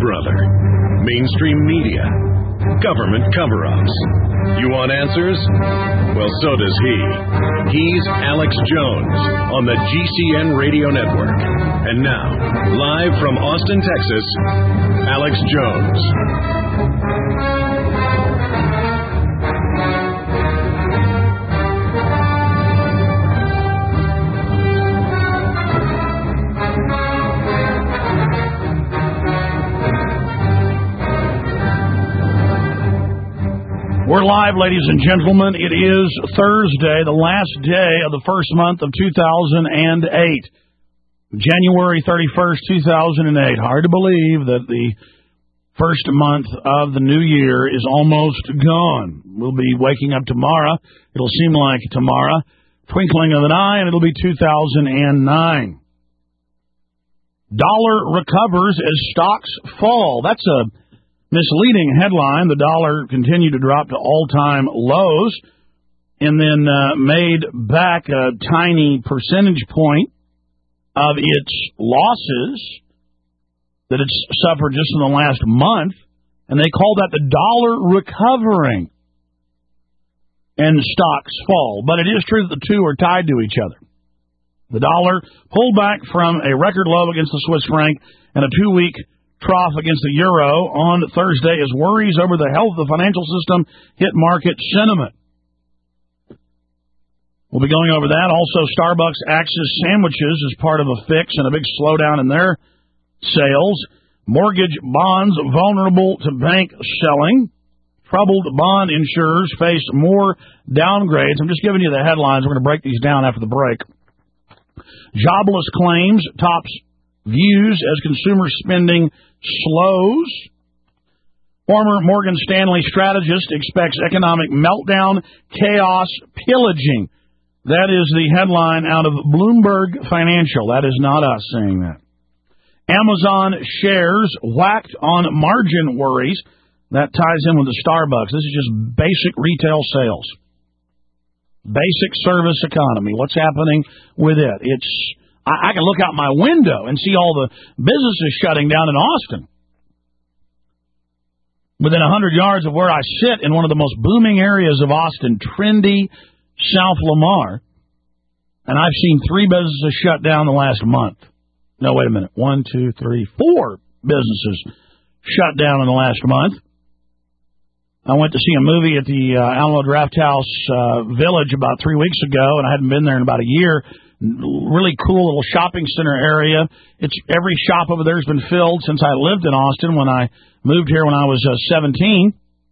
brother. Mainstream media. Government cover-ups. You want answers? Well, so does he. He's Alex Jones on the GCN Radio Network. And now, live from Austin, Texas, Alex Jones. We're live, ladies and gentlemen. It is Thursday, the last day of the first month of 2008. January 31st, 2008. Hard to believe that the first month of the new year is almost gone. We'll be waking up tomorrow. It'll seem like tomorrow. Twinkling of an eye, and it'll be 2009. Dollar recovers as stocks fall. That's a misleading headline. The dollar continued to drop to all-time lows and then made back a tiny percentage point of its losses that it's suffered just in the last month, and they call that the dollar recovering and stocks fall. But it is true that the two are tied to each other. The dollar pulled back from a record low against the Swiss franc and a two-week trough against the euro on Thursday as worries over the health of the financial system hit market sentiment. We'll be going over that. Also, Starbucks axes sandwiches as part of a fix and a big slowdown in their sales. Mortgage bonds vulnerable to bank selling. Troubled bond insurers face more downgrades. I'm just giving you the headlines. We're going to break these down after the break. Jobless claims tops views as consumer spending slows. Former Morgan Stanley strategist expects economic meltdown, chaos, pillaging. That is the headline out of Bloomberg Financial. That is not us saying that. Amazon shares whacked on margin worries. That ties in with the Starbucks. This is just basic retail sales. Basic service economy. What's happening with it? I can look out my window and see all the businesses shutting down in Austin. Within 100 yards of where I sit in one of the most booming areas of Austin, trendy South Lamar, and I've seen 3 businesses shut down the last month. No, wait a minute. 1, 2, 3, 4 businesses shut down in the last month. I went to see a movie at the Alamo Drafthouse Village about 3 weeks ago, and I hadn't been there in about a year. Really cool little shopping center area. It's every shop over there has been filled since I lived in Austin when I moved here when I was 17.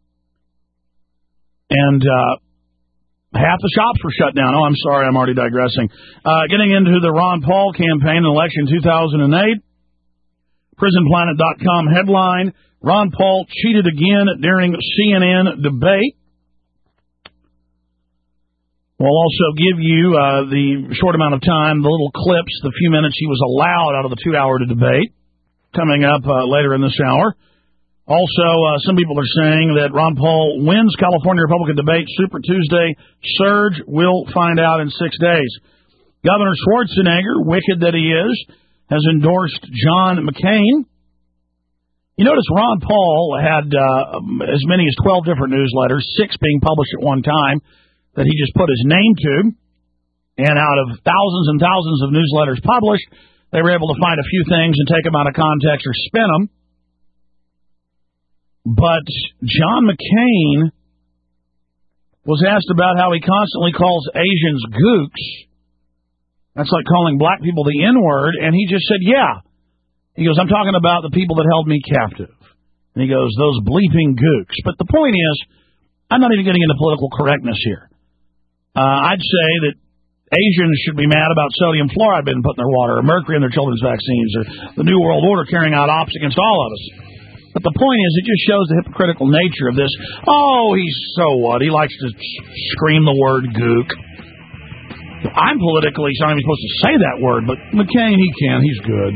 And half the shops were shut down. Oh, I'm sorry, I'm already digressing. Getting into the Ron Paul campaign in election 2008. PrisonPlanet.com headline, Ron Paul cheated again during CNN debate. We'll also give you the short amount of time, the little clips, the few minutes he was allowed out of the 2-hour debate, coming up later in this hour. Also, some people are saying that Ron Paul wins California Republican debate Super Tuesday surge. We'll find out in 6 days. Governor Schwarzenegger, wicked that he is, has endorsed John McCain. You notice Ron Paul had as many as 12 different newsletters, 6 being published at one time, that he just put his name to, and out of thousands and thousands of newsletters published, they were able to find a few things and take them out of context or spin them. But John McCain was asked about how he constantly calls Asians gooks. That's like calling black people the N-word, and he just said, yeah. He goes, I'm talking about the people that held me captive. And he goes, those bleeping gooks. But the point is, I'm not even getting into political correctness here. I'd say that Asians should be mad about sodium fluoride being put in their water, or mercury in their children's vaccines, or the New World Order carrying out ops against all of us. But the point is, it just shows the hypocritical nature of this. Oh, he's so what? He likes to scream the word gook. I'm politically not even supposed to say that word, but McCain, he can. He's good.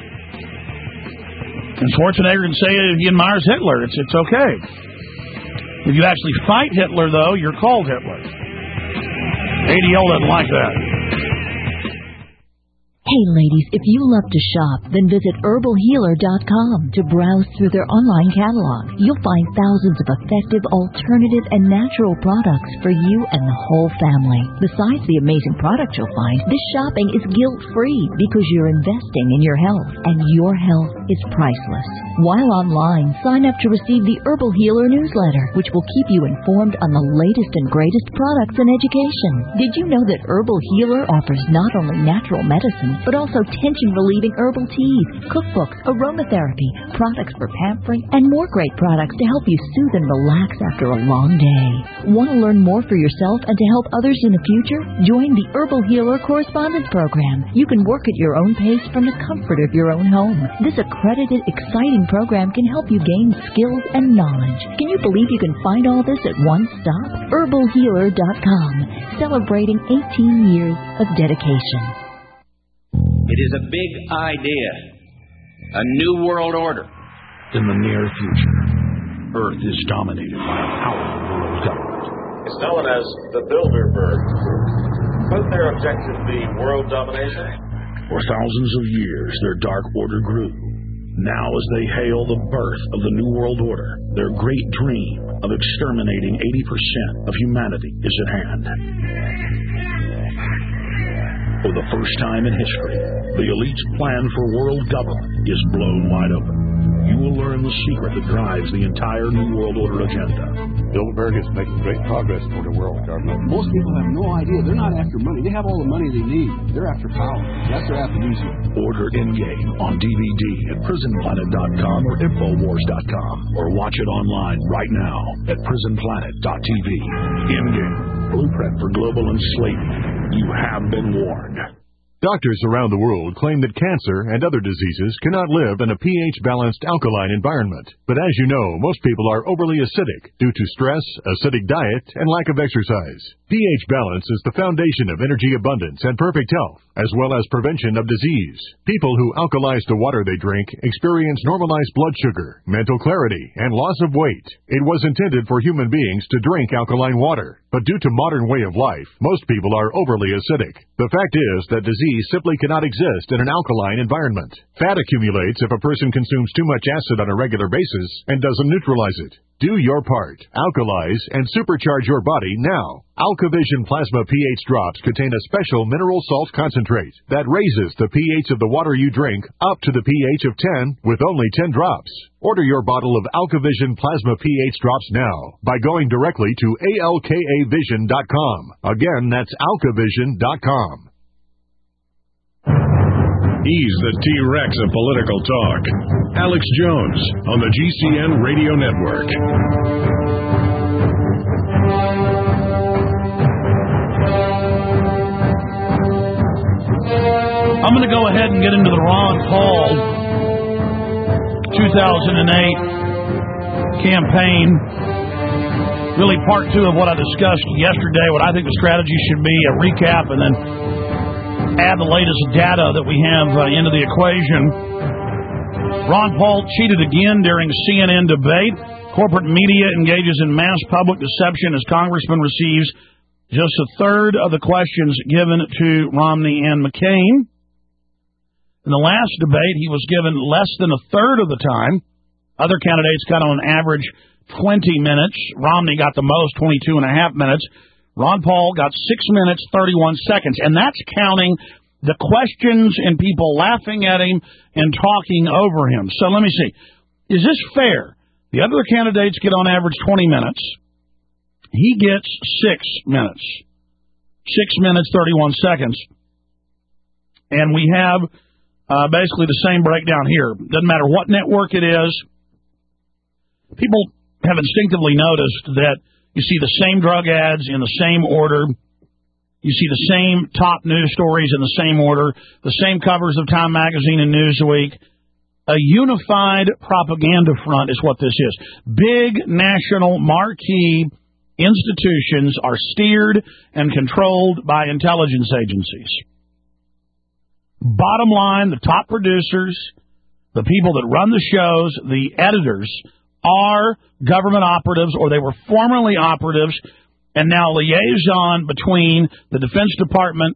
And Schwarzenegger can say it if he admires Hitler. It's okay. If you actually fight Hitler, though, you're called Hitler. ADL doesn't like that. Hey ladies, if you love to shop, then visit herbalhealer.com to browse through their online catalog. You'll find thousands of effective, alternative, and natural products for you and the whole family. Besides the amazing products you'll find, this shopping is guilt-free because you're investing in your health, and your health is priceless. While online, sign up to receive the Herbal Healer newsletter, which will keep you informed on the latest and greatest products and education. Did you know that Herbal Healer offers not only natural medicine, but also tension-relieving herbal teas, cookbooks, aromatherapy, products for pampering, and more great products to help you soothe and relax after a long day. Want to learn more for yourself and to help others in the future? Join the Herbal Healer Correspondence Program. You can work at your own pace from the comfort of your own home. This accredited, exciting program can help you gain skills and knowledge. Can you believe you can find all this at one stop? herbalhealer.com, celebrating 18 years of dedication. It is a big idea, a new world order. In the near future, Earth is dominated by a powerful world government. It's known as the Bilderberg Group. Could their objective be world domination? For thousands of years, their dark order grew. Now, as they hail the birth of the New World Order, their great dream of exterminating 80% of humanity is at hand. For the first time in history, the elite's plan for world government is blown wide open. You will learn the secret that drives the entire New World Order agenda. Bilderberg is making great progress toward a world government. Most people have no idea. They're not after money. They have all the money they need. They're after power. That's their aphrodisiac. Order Endgame on DVD at prisonplanet.com or Infowars.com, or watch it online right now at prisonplanet.tv. Endgame, blueprint for global enslavement. You have been warned. Doctors around the world claim that cancer and other diseases cannot live in a pH-balanced alkaline environment. But as you know, most people are overly acidic due to stress, acidic diet, and lack of exercise. pH balance is the foundation of energy abundance and perfect health, as well as prevention of disease. People who alkalize the water they drink experience normalized blood sugar, mental clarity, and loss of weight. It was intended for human beings to drink alkaline water, but due to modern way of life, most people are overly acidic. The fact is that disease simply cannot exist in an alkaline environment. Fat accumulates if a person consumes too much acid on a regular basis and doesn't neutralize it. Do your part. Alkalize and supercharge your body now. AlkaVision Plasma pH drops contain a special mineral salt concentrate that raises the pH of the water you drink up to the pH of 10 with only 10 drops. Order your bottle of AlkaVision Plasma pH drops now by going directly to alkavision.com. Again, that's alkavision.com. He's the T-Rex of political talk. Alex Jones on the GCN Radio Network. I'm going to go ahead and get into the Ron Paul 2008 campaign. Really part two of what I discussed yesterday, what I think the strategy should be, a recap, and then add the latest data that we have into the equation. Ron Paul cheated again during CNN debate. Corporate media engages in mass public deception as congressman receives just a third of the questions given to Romney and McCain. In the last debate, he was given less than a third of the time. Other candidates got on average 20 minutes. Romney got the most, 22 and a half minutes. Ron Paul got 6 minutes, 31 seconds, and that's counting the questions and people laughing at him and talking over him. So let me see. Is this fair? The other candidates get on average 20 minutes. He gets 6 minutes. 6 minutes, 31 seconds. And we have basically the same breakdown here. Doesn't matter what network it is. People have instinctively noticed that you see the same drug ads in the same order. You see the same top news stories in the same order, the same covers of Time Magazine and Newsweek. A unified propaganda front is what this is. Big national marquee institutions are steered and controlled by intelligence agencies. Bottom line, the top producers, the people that run the shows, the editors, are government operatives, or they were formerly operatives, and now liaison between the Defense Department,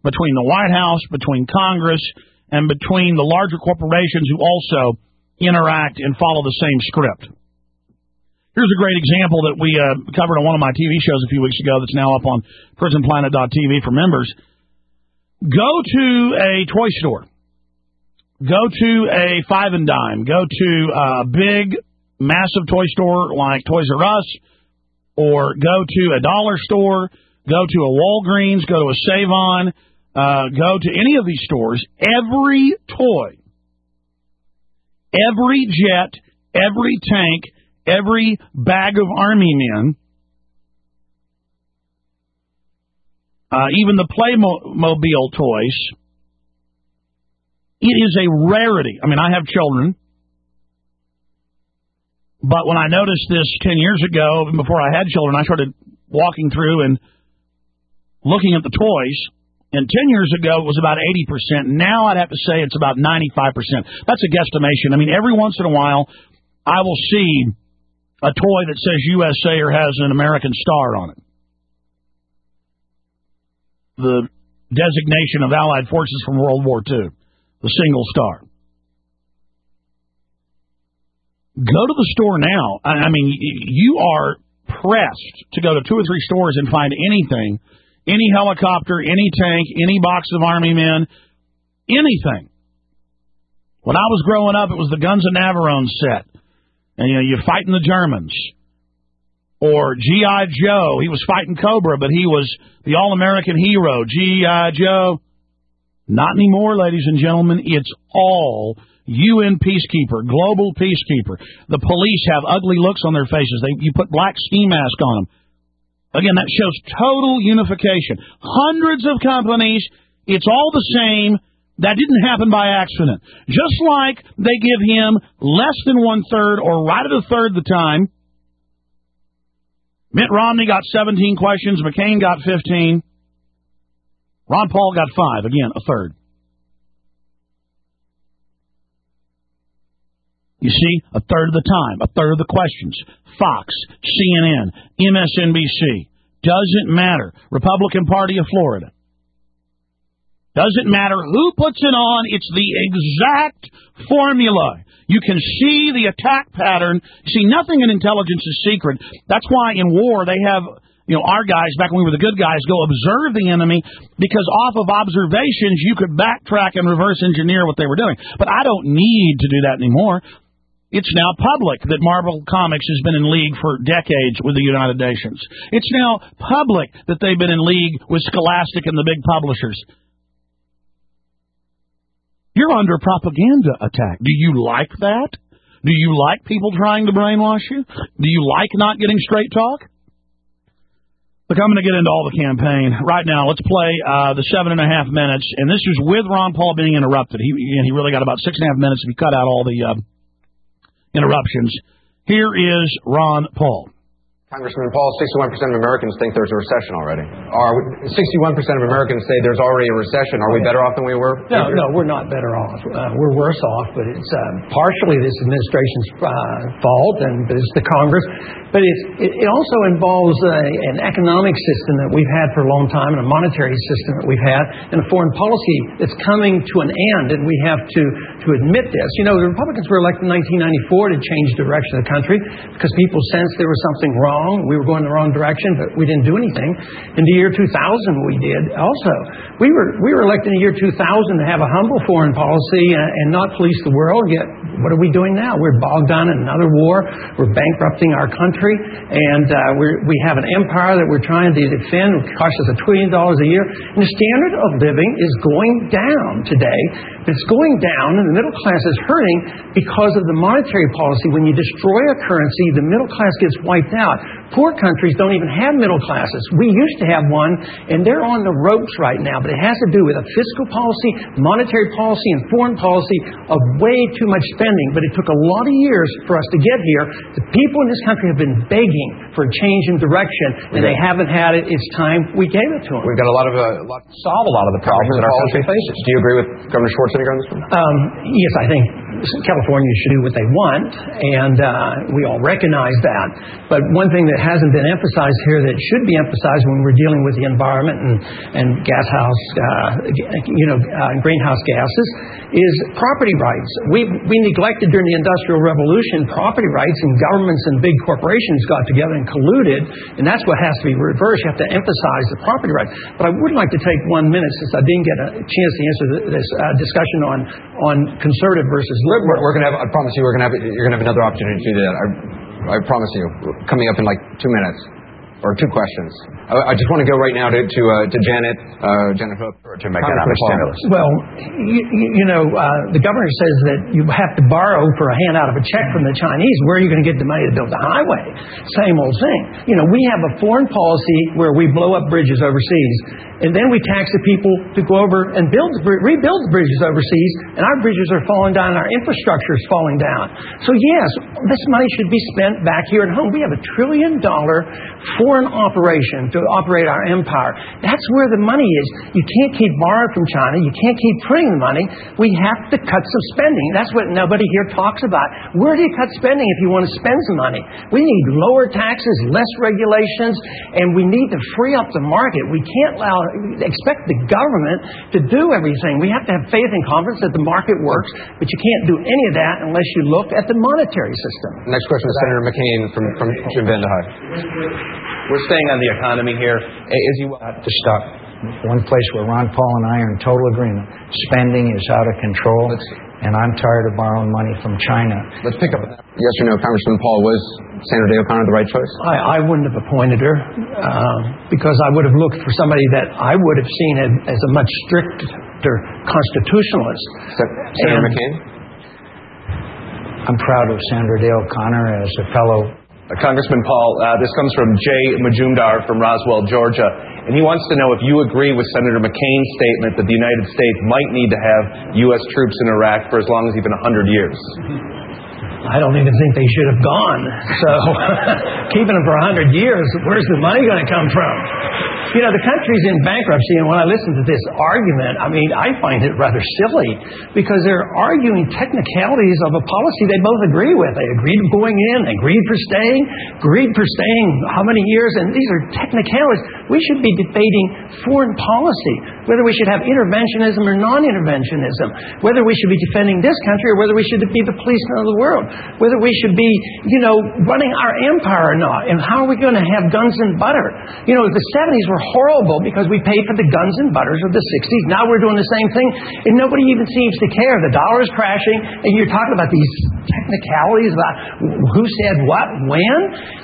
between the White House, between Congress, and between the larger corporations who also interact and follow the same script. Here's a great example that we covered on one of my TV shows a few weeks ago that's now up on prisonplanet.tv for members. Go to a toy store. Go to a Five and Dime. Go to a big, massive toy store like Toys R Us, or go to a dollar store, go to a Walgreens, go to a Save-On, go to any of these stores. Every toy, every jet, every tank, every bag of Army men, even the Playmobil toys, it is a rarity. I mean, I have children, but when I noticed this 10 years ago, before I had children, I started walking through and looking at the toys, and 10 years ago it was about 80%. Now I'd have to say it's about 95%. That's a guesstimation. I mean, every once in a while I will see a toy that says USA or has an American star on it. The designation of Allied forces from World War II. The single star. Go to the store now. I mean, you are pressed to go to 2 or 3 stores and find anything, any helicopter, any tank, any box of Army men, anything. When I was growing up, it was the Guns of Navarone set. And, you're fighting the Germans. Or G.I. Joe. He was fighting Cobra, but he was the all-American hero. G.I. Joe. Not anymore, ladies and gentlemen. It's all UN peacekeeper, global peacekeeper. The police have ugly looks on their faces. You put black ski mask on them. Again, that shows total unification. Hundreds of companies. It's all the same. That didn't happen by accident. Just like they give him less than 1/3 or right at 1/3 the time. Mitt Romney got 17 questions. McCain got 15. Ron Paul got 5. Again, 1/3. You see, 1/3 of the time, 1/3 of the questions. Fox, CNN, MSNBC. Doesn't matter. Republican Party of Florida. Doesn't matter who puts it on. It's the exact formula. You can see the attack pattern. See, nothing in intelligence is secret. That's why in war they have, our guys, back when we were the good guys, go observe the enemy, because off of observations you could backtrack and reverse engineer what they were doing. But I don't need to do that anymore. It's now public that Marvel Comics has been in league for decades with the United Nations. It's now public that they've been in league with Scholastic and the big publishers. You're under propaganda attack. Do you like that? Do you like people trying to brainwash you? Do you like not getting straight talk? Look, I'm going to get into all the campaign. Right now, let's play the 7.5 minutes, and this is with Ron Paul being interrupted. He really got about 6.5 minutes if you cut out all the interruptions. Here is Ron Paul. Congressman Paul, 61% of Americans think there's a recession already. 61% of Americans say there's already a recession. Are we better off than we were? No, we're not better off. We're worse off, but it's partially this administration's fault, and it's the Congress. But it also involves an economic system that we've had for a long time, and a monetary system that we've had, and a foreign policy that's coming to an end, and we have to admit this. The Republicans were elected in 1994 to change the direction of the country because people sensed there was something wrong. We were going the wrong direction, but we didn't do anything. In the year 2000, we did also. We were elected in the year 2000 to have a humble foreign policy and not police the world. Yet, what are we doing now? We're bogged down in another war. We're bankrupting our country, and we have an empire that we're trying to defend. It costs us $1 trillion a year. And the standard of living is going down today. But it's going down, and the middle class is hurting because of the monetary policy. When you destroy a currency, the middle class gets wiped out. Poor countries don't even have middle classes. We used to have one, and they're on the ropes right now. But it has to do with a fiscal policy, monetary policy, and foreign policy of way too much spending. But it took a lot of years for us to get here. The people in this country have been begging for a change in direction, and they haven't had it. It's time we gave it to them. We've got solve a lot of the problems that our country faces. Do you agree with Governor Schwarzenegger on this one? Yes, I think California should do what they want, and we all recognize that. But one thing that hasn't been emphasized here that should be emphasized when we're dealing with the environment and greenhouse gases is property rights. We neglected during the Industrial Revolution property rights, and governments and big corporations got together and colluded, and that's what has to be reversed. You have to emphasize the property rights. But I would like to take 1 minute, since I didn't get a chance to answer this discussion on conservative versus liberal. We're going to have. I promise you, you're going to have another opportunity to do that. I promise you. Coming up in like 2 minutes. Or 2 questions. I just want to go right now to Janet Hook to make economic stimulus. Well, the governor says that you have to borrow for a handout of a check from the Chinese. Where are you going to get the money to build the highway? Same old thing. We have a foreign policy where we blow up bridges overseas, and then we tax the people to go over and rebuild the bridges overseas, and our bridges are falling down, and our infrastructure is falling down. So yes, this money should be spent back here at home. We have $1 trillion foreign operation to operate our empire. That's where the money is. You can't keep borrowing from China. You can't keep printing the money. We have to cut some spending. That's what nobody here talks about. Where do you cut spending if you want to spend some money? We need lower taxes, less regulations, and we need to free up the market. We can't expect the government to do everything. We have to have faith and confidence that the market works, but you can't do any of that unless you look at the monetary system. Next question is Senator McCain from Jim Vandehei. We're staying on the economy here. As you to stop. One place where Ron Paul and I are in total agreement. Spending is out of control, and I'm tired of borrowing money from China. Let's pick up on that. Yes or no, Congressman Paul, was Sandra Day O'Connor the right choice? I wouldn't have appointed her because I would have looked for somebody that I would have seen as a much stricter constitutionalist. Senator McCain? I'm proud of Sandra Day O'Connor as a fellow. Congressman Paul, this comes from Jay Majumdar from Roswell, Georgia, and he wants to know if you agree with Senator McCain's statement that the United States might need to have U.S. troops in Iraq for as long as even 100 years. I don't even think they should have gone. So keeping them for 100 years, where's the money going to come from? The country's in bankruptcy, and when I listen to this argument, I find it rather silly because they're arguing technicalities of a policy they both agree with. They agreed going in, agreed for staying how many years, and these are technicalities. We should be debating foreign policy, whether we should have interventionism or non-interventionism, whether we should be defending this country or whether we should be the policeman of the world, whether we should be, running our empire or not, and how are we going to have guns and butter. The 70s were horrible because we paid for the guns and butters of the 60s. Now we're doing the same thing, and nobody even seems to care. The dollar is crashing, and you're talking about these technicalities about who said what, when.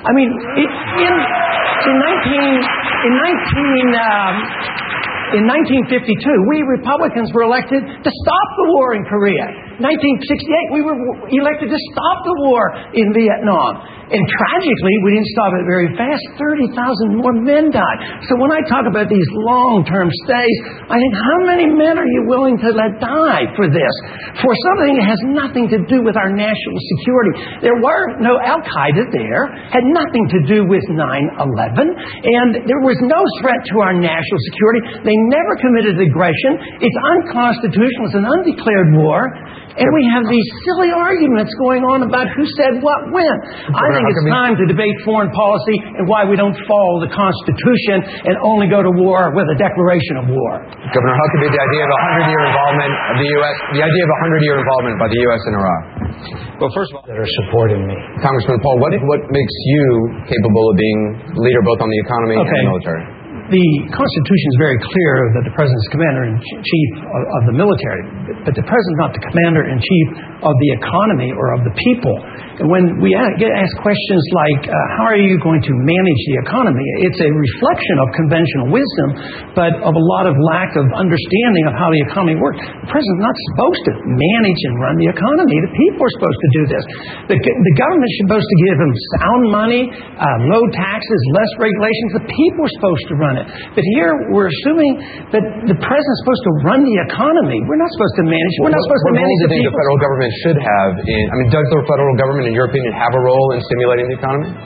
In 1952, we Republicans were elected to stop the war in Korea. 1968, we were elected to stop the war in Vietnam. And tragically, we didn't stop it very fast. 30,000 more men died. So when I talk about these long-term stays, I think, how many men are you willing to let die for this? For something that has nothing to do with our national security. There were no Al-Qaeda there. Had nothing to do with 9/11. And there was no threat to our national security. They never committed aggression. It's unconstitutional. It's an undeclared war. And we have these silly arguments going on about who said what when. I think it's time to debate foreign policy and why we don't follow the Constitution and only go to war with a declaration of war. Governor Huckabee, the idea of a 100-year involvement of the U.S., the idea of a 100-year involvement by the U.S. in Iraq. Well, first of all, that are supporting me. Congressman Paul, what makes you capable of being leader both on the economy and the military? The Constitution is very clear that the President is Commander-in-Chief of the military, but the President is not the Commander-in-Chief of the economy or of the people. And when we get asked questions like, how are you going to manage the economy? It's a reflection of conventional wisdom, but of a lot of lack of understanding of how the economy works. The President is not supposed to manage and run the economy. The people are supposed to do this. The government is supposed to give them sound money, low taxes, less regulations. The people are supposed to run it. But here we're assuming that the President is supposed to run the economy. We're not supposed to manage it. We're not supposed to manage the people. What do you think the federal government should have does the federal government, in your opinion, have a role in stimulating the economy?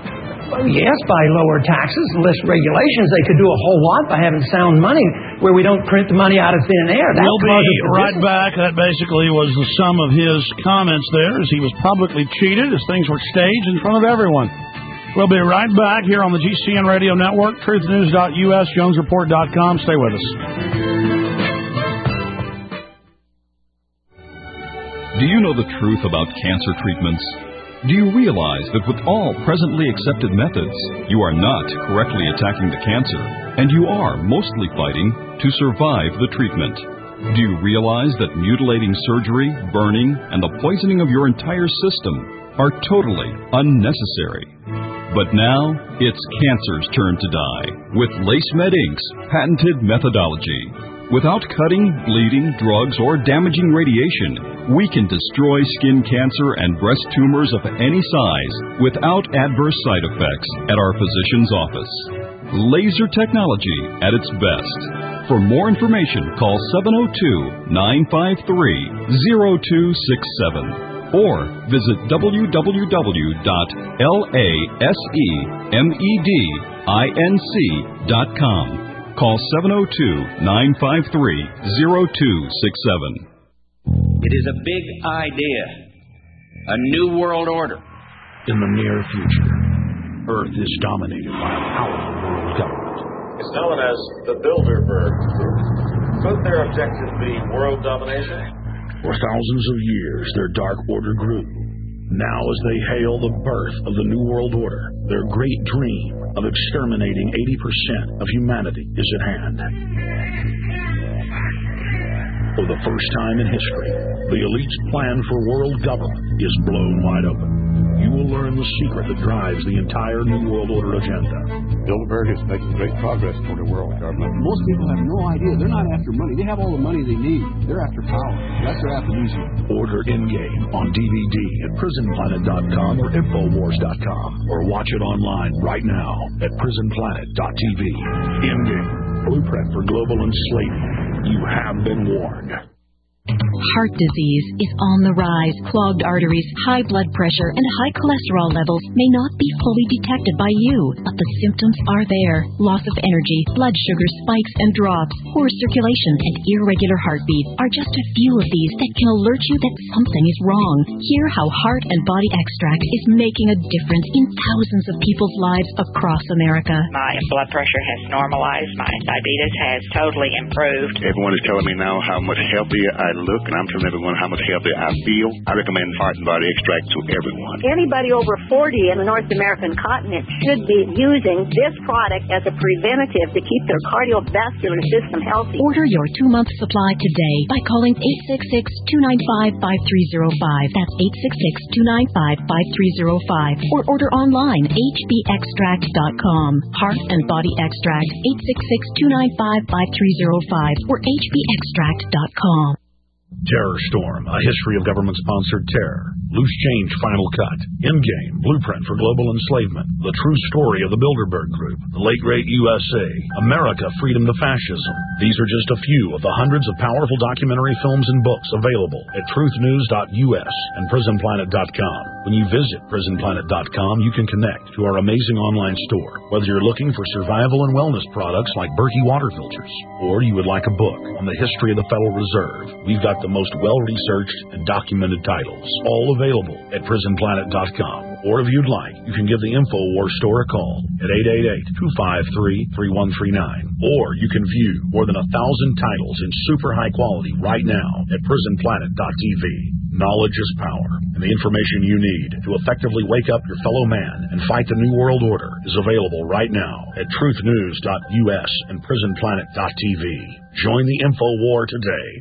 Yes, by lower taxes and less regulations. They could do a whole lot by having sound money where we don't print the money out of thin air. We'll be right back. That basically was the sum of his comments there, as he was publicly cheated, as things were staged in front of everyone. We'll be right back here on the GCN Radio Network, truthnews.us, jonesreport.com. Stay with us. Do you know the truth about cancer treatments? Do you realize that with all presently accepted methods, you are not correctly attacking the cancer, and you are mostly fighting to survive the treatment? Do you realize that mutilating surgery, burning, and the poisoning of your entire system are totally unnecessary? But now, it's cancer's turn to die with LaceMed Inc.'s patented methodology. Without cutting, bleeding, drugs, or damaging radiation, we can destroy skin cancer and breast tumors of any size without adverse side effects at our physician's office. Laser technology at its best. For more information, call 702-953-0267 or visit www.lasemedinc.com. Call 702-953-0267. It is a big idea, a new world order. In the near future, Earth is dominated by a powerful world government. It's known as the Bilderberg Group. Could their objective be world domination? For thousands of years, their dark order grew. Now, as they hail the birth of the New World Order, their great dream of exterminating 80% of humanity is at hand. For the first time in history, the elite's plan for world government is blown wide open. You will learn the secret that drives the entire New World Order agenda. Bilderberg is making great progress toward a world government. Most people have no idea. They're not after money. They have all the money they need. They're after power. That's their affirmation. Order Endgame on DVD at prisonplanet.com or Infowars.com, or watch it online right now at prisonplanet.tv. Endgame, blueprint for global enslavement. You have been warned. Heart disease is on the rise. Clogged arteries, high blood pressure, and high cholesterol levels may not be fully detected by you, but the symptoms are there. Loss of energy, blood sugar spikes and drops, poor circulation, and irregular heartbeat are just a few of these that can alert you that something is wrong. Hear how Heart and Body Extract is making a difference in thousands of people's lives across America. My blood pressure has normalized. My diabetes has totally improved. Everyone is telling me now how much healthier I look, and I'm telling everyone how much healthier I feel. I recommend Heart and Body Extract to everyone. Anybody over 40 in the North American continent should be using this product as a preventative to keep their cardiovascular system healthy. Order your 2-month supply today by calling 866-295-5305. That's 866-295-5305. Or order online, hbextract.com. Heart and Body Extract, 866-295-5305 or hbextract.com. Terror Storm, a history of government-sponsored terror. Loose Change Final Cut. Endgame, blueprint for global enslavement. The true story of the Bilderberg Group. The late great USA. America, freedom to fascism. These are just a few of the hundreds of powerful documentary films and books available at truthnews.us and prisonplanet.com. When you visit prisonplanet.com, you can connect to our amazing online store. Whether you're looking for survival and wellness products like Berkey water filters, or you would like a book on the history of the Federal Reserve, we've got the most well-researched and documented titles, all available at prisonplanet.com. Or if you'd like, you can give the InfoWars store a call at 888-253-3139. Or you can view more than 1,000 titles in super high quality right now at prisonplanet.tv. Knowledge is power, and the information you need to effectively wake up your fellow man and fight the New World Order is available right now at truthnews.us and prisonplanet.tv. Join the Info War today.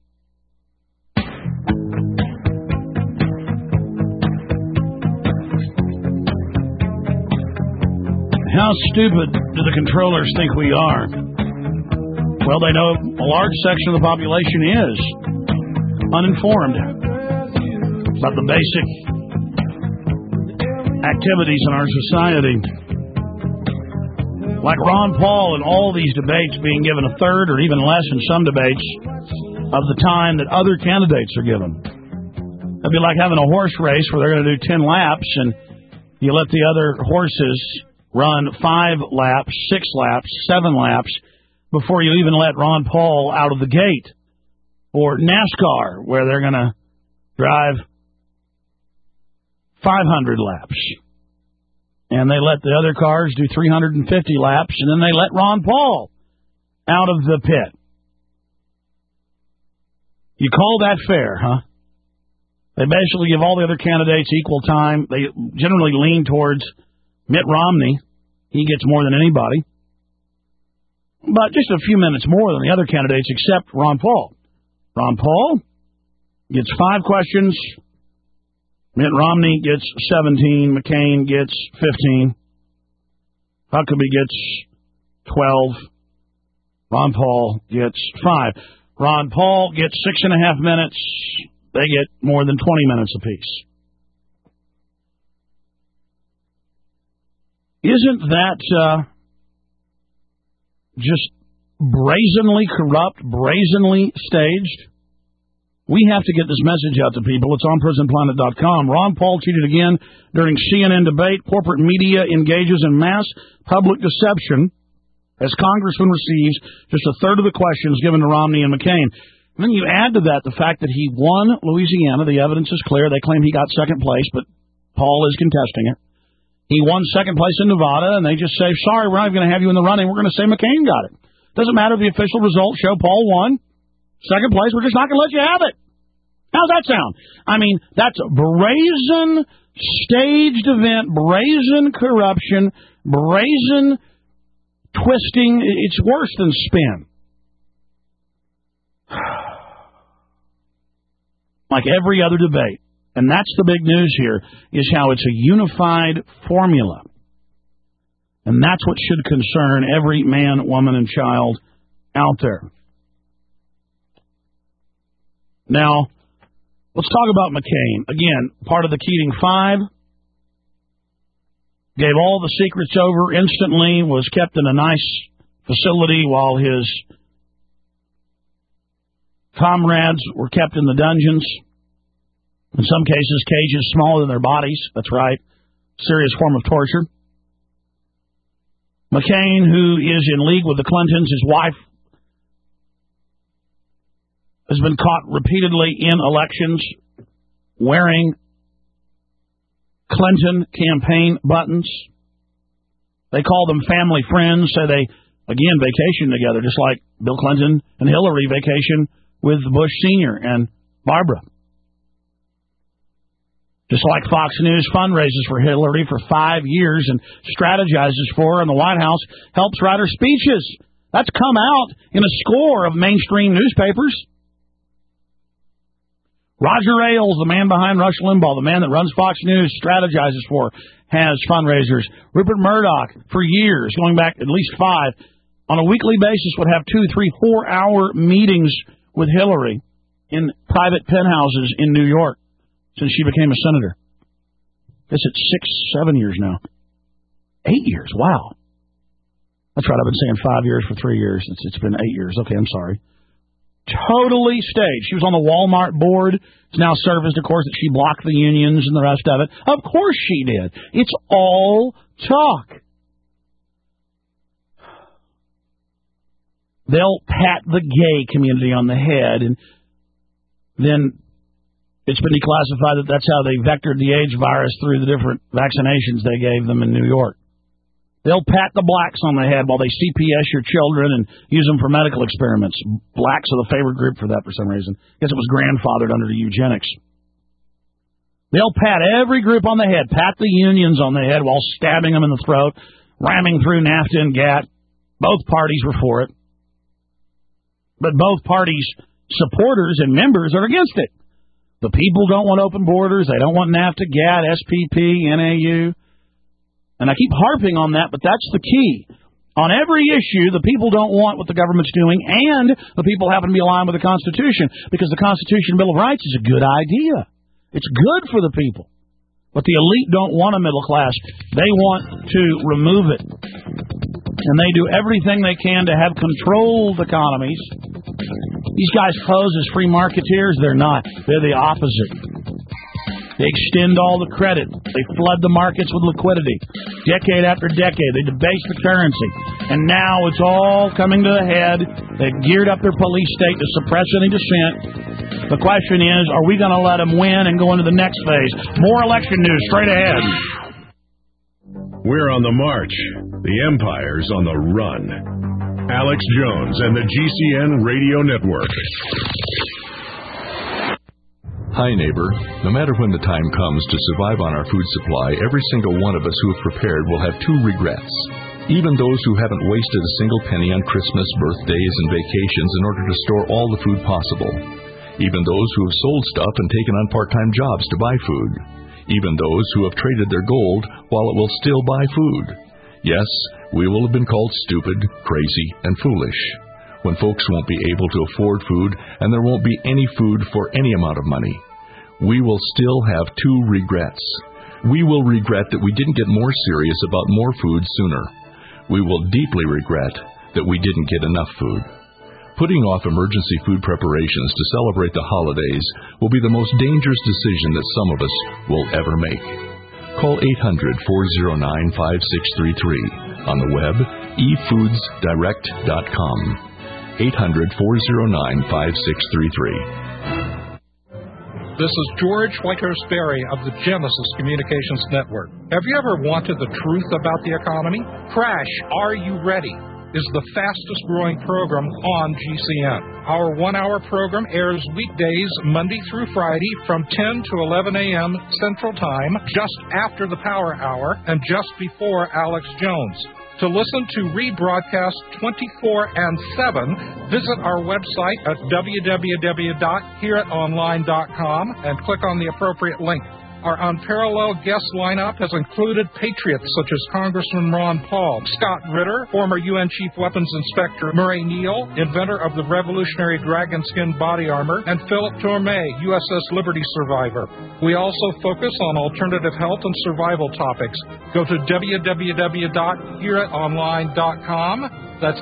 How stupid do the controllers think we are? Well, they know a large section of the population is uninformed about the basic activities in our society. Like Ron Paul and all these debates being given a third or even less in some debates of the time that other candidates are given. It'd be like having a horse race where they're going to do 10 laps and You let the other horses run 5 laps, 6 laps, 7 laps before you even let Ron Paul out of the gate. Or NASCAR, where they're going to drive 500 laps. And they let the other cars do 350 laps, and then they let Ron Paul out of the pit. You call that fair, huh? They basically give all the other candidates equal time. They generally lean towards Mitt Romney. He gets more than anybody. But just a few minutes more than the other candidates except Ron Paul. Ron Paul gets 5 questions. Mitt Romney gets 17. McCain gets 15. Huckabee gets 12. Ron Paul gets 5. Ron Paul gets 6.5 minutes. They get more than 20 minutes apiece. Isn't that just brazenly corrupt, brazenly staged? We have to get this message out to people. It's on PrisonPlanet.com. Ron Paul cheated again during CNN debate. Corporate media engages in mass public deception as Congressman receives just a third of the questions given to Romney and McCain. And then you add to that the fact that he won Louisiana. The evidence is clear. They claim he got second place, but Paul is contesting it. He won second place in Nevada, and they just say, sorry, we're not going to have you in the running. We're going to say McCain got it. Doesn't matter if the official results show Paul won. Second place, we're just not going to let you have it. How's that sound? I mean, that's a brazen, staged event, brazen corruption, brazen twisting. It's worse than spin. Like every other debate. And that's the big news here, is how it's a unified formula. And that's what should concern every man, woman, and child out there. Now, let's talk about McCain. Again, part of the Keating 5. Gave all the secrets over instantly, was kept in a nice facility while his comrades were kept in the dungeons. In some cases, cages smaller than their bodies. That's right. Serious form of torture. McCain, who is in league with the Clintons, his wife has been caught repeatedly in elections wearing Clinton campaign buttons. They call them family friends, so they, again, vacation together, just like Bill Clinton and Hillary vacation with Bush Sr. and Barbara. Just like Fox News fundraises for Hillary for 5 years and strategizes for her, and the White House helps write her speeches. That's come out in a score of mainstream newspapers. Roger Ailes, the man behind Rush Limbaugh, the man that runs Fox News, strategizes for, has fundraisers. Rupert Murdoch, for years, going back at least 5, on a weekly basis would have 2, 3, 4-hour meetings with Hillary in private penthouses in New York since she became a senator. I guess it's 6, 7 years now. 8 years, wow. That's right, I've been saying 5 years for 3 years. It's been 8 years. Okay, I'm sorry. Totally staged. She was on the Walmart board. It's now surfaced, of course, that she blocked the unions and the rest of it. Of course she did. It's all talk. They'll pat the gay community on the head, and then it's been declassified that that's how they vectored the AIDS virus through the different vaccinations they gave them in New York. They'll pat the blacks on the head while they CPS your children and use them for medical experiments. Blacks are the favorite group for that for some reason. I guess it was grandfathered under the eugenics. They'll pat every group on the head, pat the unions on the head while stabbing them in the throat, ramming through NAFTA and GATT. Both parties were for it. But both parties' supporters and members are against it. The people don't want open borders. They don't want NAFTA, GATT, SPP, NAU. And I keep harping on that, but that's the key. On every issue, the people don't want what the government's doing, and the people happen to be aligned with the Constitution, because the Constitution Bill of Rights is a good idea. It's good for the people. But the elite don't want a middle class. They want to remove it. And they do everything they can to have controlled economies. These guys pose as free marketeers. They're not. They're the opposite. They extend all the credit. They flood the markets with liquidity. Decade after decade, they debase the currency. And now it's all coming to a head. They've geared up their police state to suppress any dissent. The question is, are we going to let them win and go into the next phase? More election news straight ahead. We're on the march. The empire's on the run. Alex Jones and the GCN Radio Network. Hi, neighbor. No matter when the time comes to survive on our food supply, every single one of us who have prepared will have two regrets. Even those who haven't wasted a single penny on Christmas, birthdays, and vacations in order to store all the food possible. Even those who have sold stuff and taken on part-time jobs to buy food. Even those who have traded their gold while it will still buy food. Yes, we will have been called stupid, crazy, and foolish. When folks won't be able to afford food and there won't be any food for any amount of money. We will still have two regrets. We will regret that we didn't get more serious about more food sooner. We will deeply regret that we didn't get enough food. Putting off emergency food preparations to celebrate the holidays will be the most dangerous decision that some of us will ever make. Call 800-409-5633. On the web, efoodsdirect.com. 800-409-5633. This is George Whitehurst Berry of the Genesis Communications Network. Have you ever wanted the truth about the economy? Crash, Are You Ready? Is the fastest growing program on GCN. Our 1-hour program airs weekdays Monday through Friday from 10 to 11 a.m. Central Time, just after the Power Hour and just before Alex Jones. To listen to rebroadcast 24/7, visit our website at www.hearitonline.com and click on the appropriate link. Our unparalleled guest lineup has included patriots such as Congressman Ron Paul, Scott Ritter, former UN Chief Weapons Inspector Murray Neal, inventor of the revolutionary dragon skin body armor, and Philip Tormé, USS Liberty survivor. We also focus on alternative health and survival topics. Go to www.hearitonline.com. That's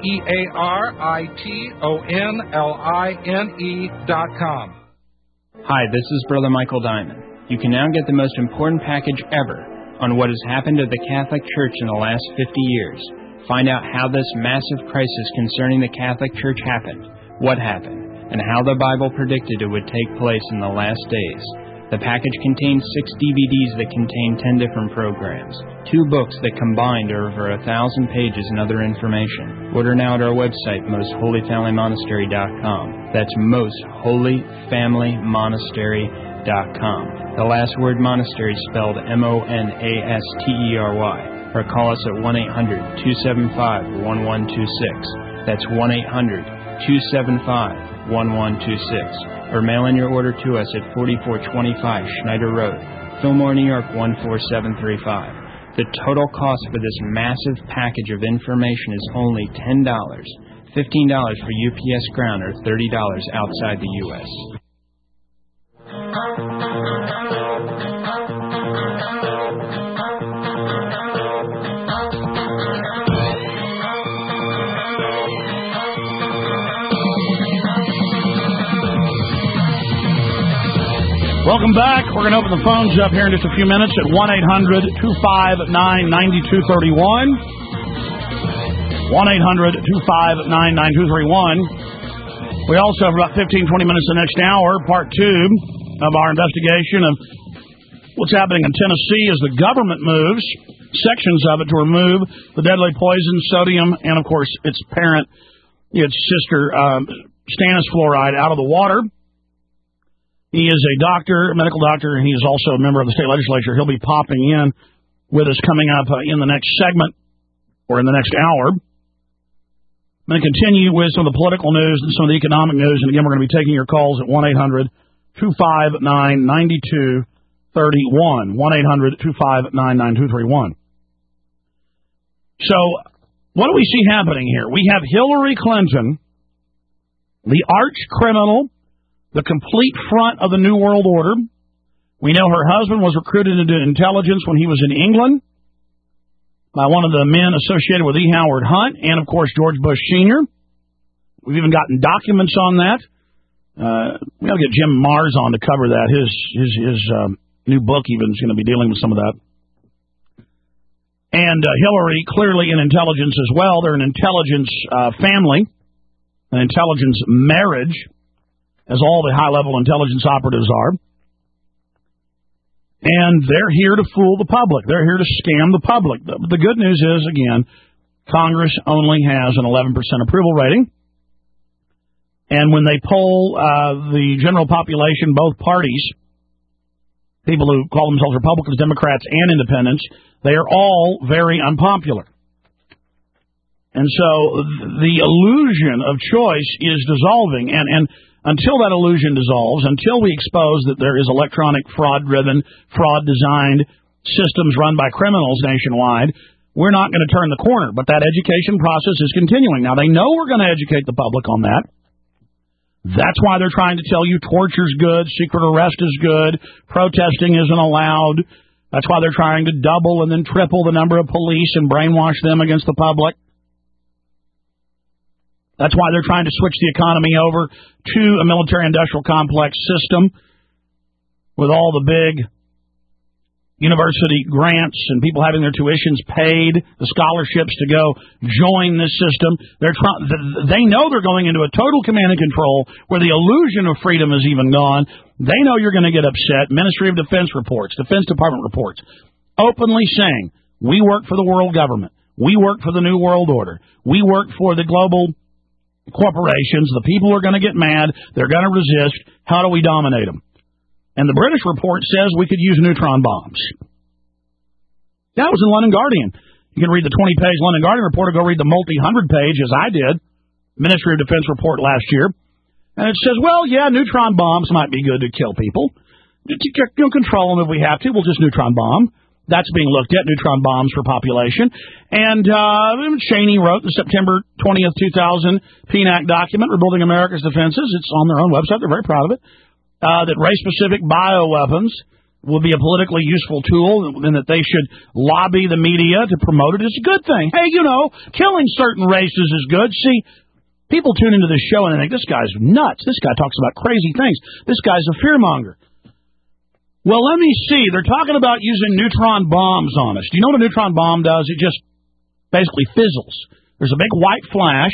HEARITONLINE.com. Hi, this is Brother Michael Diamond. You can now get the most important package ever on what has happened to the Catholic Church in the last 50 years. Find out how this massive crisis concerning the Catholic Church happened, what happened, and how the Bible predicted it would take place in the last days. The package contains 6 DVDs that contain 10 different programs, 2 books that combined are over 1,000 pages and other information. Order now at our website, mostholyfamilymonastery.com. That's mostholyfamilymonastery.com. The last word monastery spelled MONASTERY. Or call us at 1-800-275-1126. That's 1-800-275-1126. Or mail in your order to us at 4425 Schneider Road, Fillmore, New York 14735. The total cost for this massive package of information is only $10, $15 for UPS Ground, or $30 outside the U.S. Welcome back. We're going to open the phones up here in just a few minutes at 1-800-259-9231. 1-800-259-9231. We also have about 15, 20 minutes the next hour, part 2 of our investigation of what's happening in Tennessee as the government moves sections of it to remove the deadly poison, sodium, and, of course, its parent, its sister, stannous fluoride, out of the water. He is a doctor, a medical doctor, and he is also a member of the state legislature. He'll be popping in with us coming up in the next segment or in the next hour. I'm going to continue with some of the political news and some of the economic news. And again, we're going to be taking your calls at 1-800-259-9231. 1-800-259-9231. So, what do we see happening here? We have Hillary Clinton, the arch criminal, the complete front of the New World Order. We know her husband was recruited into intelligence when he was in England by one of the men associated with E. Howard Hunt and, of course, George Bush Sr. We've even gotten documents on that. We got to get Jim Mars on to cover that, his New book even is going to be dealing with some of that. And Hillary, clearly in intelligence as well. They're an intelligence family, an intelligence marriage, as all the high-level intelligence operatives are. And they're here to fool the public. They're here to scam the public. The good news is, again, Congress only has an 11% approval rating. And when they poll the general population, both parties, people who call themselves Republicans, Democrats, and Independents, they are all very unpopular. And so the illusion of choice is dissolving. And until that illusion dissolves, until we expose that there is electronic fraud-driven, fraud-designed systems run by criminals nationwide, we're not going to turn the corner. But that education process is continuing. Now, they know we're going to educate the public on that. That's why they're trying to tell you torture's good, secret arrest is good, protesting isn't allowed. That's why they're trying to double and then triple the number of police and brainwash them against the public. That's why they're trying to switch the economy over to a military-industrial complex system with all the big university grants and people having their tuitions paid, the scholarships to go join this system. They know they're going into a total command and control where the illusion of freedom is even gone. They know you're going to get upset. Ministry of Defense reports, Defense Department reports, openly saying, we work for the world government. We work for the New World Order. We work for the global corporations. The people are going to get mad. They're going to resist. How do we dominate them? And the British report says we could use neutron bombs. That was in London Guardian. You can read the 20-page London Guardian report or go read the multi-100-page, as I did, Ministry of Defense report last year. And it says, well, yeah, neutron bombs might be good to kill people. You'll control them if we have to. We'll just neutron bomb. That's being looked at, neutron bombs for population. And Cheney wrote the September 20th, 2000 PNAC document, Rebuilding America's Defenses. It's on their own website. They're very proud of it. That race-specific bioweapons will be a politically useful tool and that they should lobby the media to promote it. It's a good thing. Hey, killing certain races is good. See, people tune into this show and they think, this guy's nuts. This guy talks about crazy things. This guy's a fearmonger. Well, let me see. They're talking about using neutron bombs on us. Do you know what a neutron bomb does? It just basically fizzles. There's a big white flash.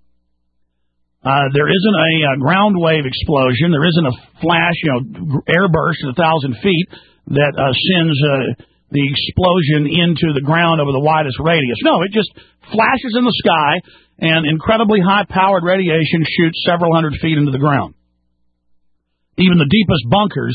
There isn't a ground wave explosion. There isn't a flash, airburst at 1,000 feet that sends the explosion into the ground over the widest radius. No, it just flashes in the sky, and incredibly high-powered radiation shoots several hundred feet into the ground. Even the deepest bunkers,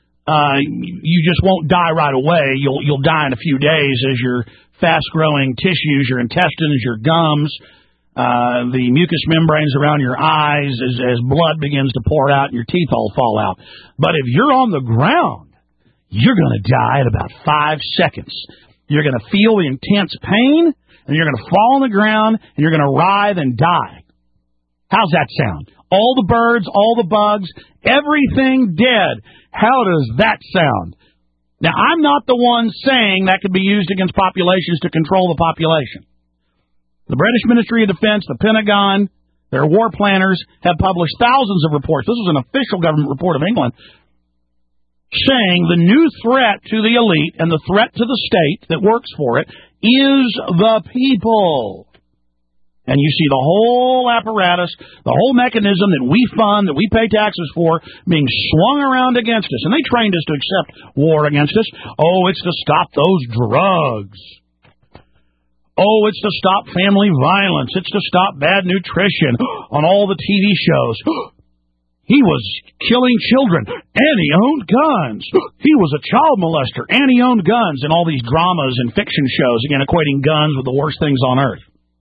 you just won't die right away. You'll die in a few days as your fast-growing tissues, your intestines, your gums, the mucous membranes around your eyes as blood begins to pour out and your teeth all fall out. But if you're on the ground, you're going to die in about 5 seconds. You're going to feel the intense pain, and you're going to fall on the ground, and you're going to writhe and die. How's that sound? All the birds, all the bugs, everything dead. How does that sound? Now, I'm not the one saying that could be used against populations to control the population. The British Ministry of Defense, the Pentagon, their war planners have published thousands of reports. This is an official government report of England saying the new threat to the elite and the threat to the state that works for it is the people. And you see the whole apparatus, the whole mechanism that we fund, that we pay taxes for, being swung around against us. And they trained us to accept war against us. Oh, it's to stop those drugs. Oh, it's to stop family violence. It's to stop bad nutrition on all the TV shows. He was killing children, and he owned guns. He was a child molester, and he owned guns, and all these dramas and fiction shows, again, equating guns with the worst things on earth.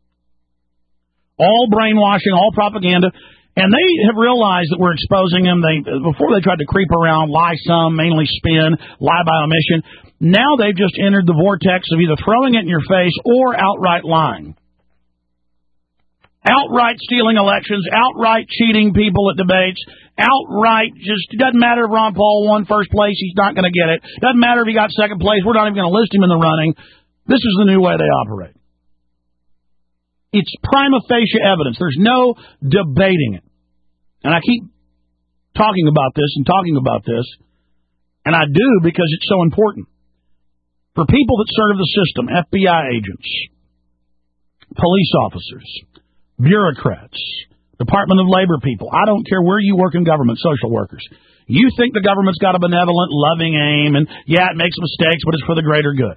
All brainwashing, all propaganda. And they have realized that we're exposing them. Before they tried to creep around, lie some, mainly spin, lie by omission. Now they've just entered the vortex of either throwing it in your face or outright lying. Outright stealing elections, outright cheating people at debates, outright just, it doesn't matter if Ron Paul won first place, he's not going to get it. Doesn't matter if he got second place, we're not even going to list him in the running. This is the new way they operate. It's prima facie evidence. There's no debating it. And I keep talking about this and talking about this. And I do because it's so important. For people that serve the system, FBI agents, police officers, bureaucrats, Department of Labor people, I don't care where you work in government, social workers. You think the government's got a benevolent, loving aim, and yeah, it makes mistakes, but it's for the greater good.